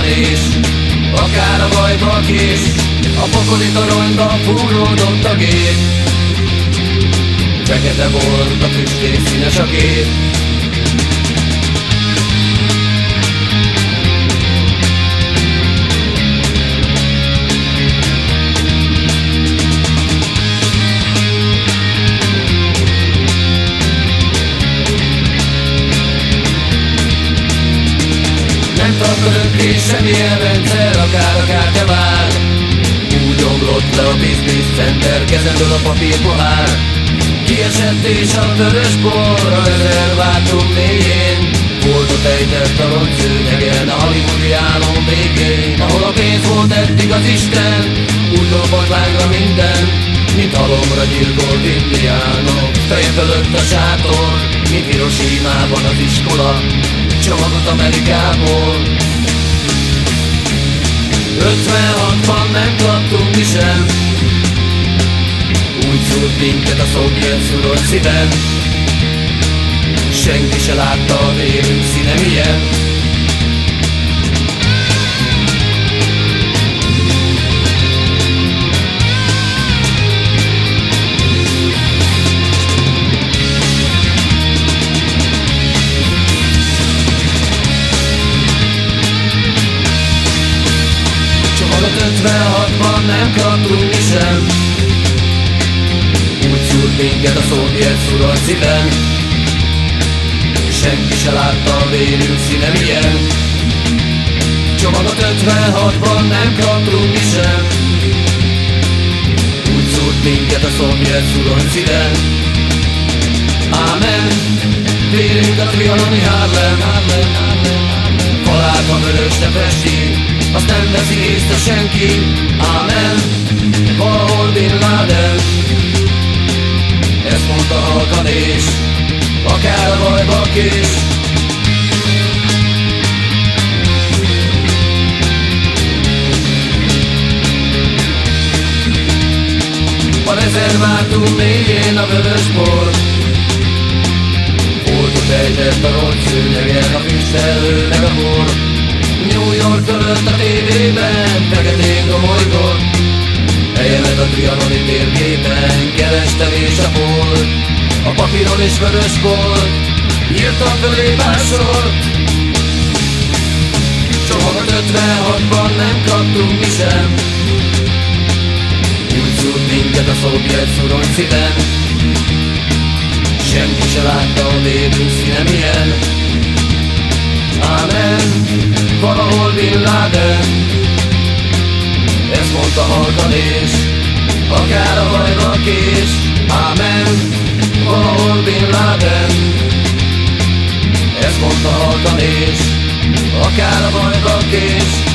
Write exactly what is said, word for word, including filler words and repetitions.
halkan is, akár a bajbak is, a pokoli toronyba fúródott a gép. Fekete volt a füst és színes a kép. Nem tart örökké semmilyen rendszer, akár a kártyavár. Úgy omlott le a business center, kezemből a papírpohár. Kiesett és a vörös bor a rezervátum mélyén. Boltot ejtett a rongyszőnyegen, a hollywoodi álom végén. Ahol a pénz volt eddig az Isten, úgy lopott lángra minden, mint halomra gyilkolt indiánok. Feje fölött a sátor, mint Hiroshimában az iskola, csomagot Amerikából. ötvenhatban nem kaptunk mi sem, úgy szúrt minket a szovjet szurott szíven. Senki se látta a vérünk színe milyen. ötvenhatban nem kaptunk mi sem, úgy szúrt minket a szovjet szurott szíven. Senki se látta a vérünk színe milyen. Csomagot ötvenhatban nem kaptunk mi sem, úgy szúrt minket a szovjet szurott szíven. Ámen, vérünk a trianoni Harlem, falát a vörösre festi, azt nem veszi észre senki. Ámen, valahol Bin Laden, ezt mondta halkan és akár a bajbak is. A rezervátum mélyén a vörös bor, boltot ejtett a rongyszőnyegen, a füstelő meg a bor. New York fölött a tévében feketén gomolygott, helyemet a trianoni térképen kerestem és a folt. A papíron is vörös volt, írtam fölé pár sort. Csomagot ötvenhatban nem kaptunk mi sem, úgy szúrt minket a szovjet szurony szíven. Senki se látta a vérünk színe milyen. Ámen, valahol Bin Laden, ezt mondta halkan és akár a bajbak is. Ámen, valahol Bin Laden, ezt mondta halkan és akár a bajbak is.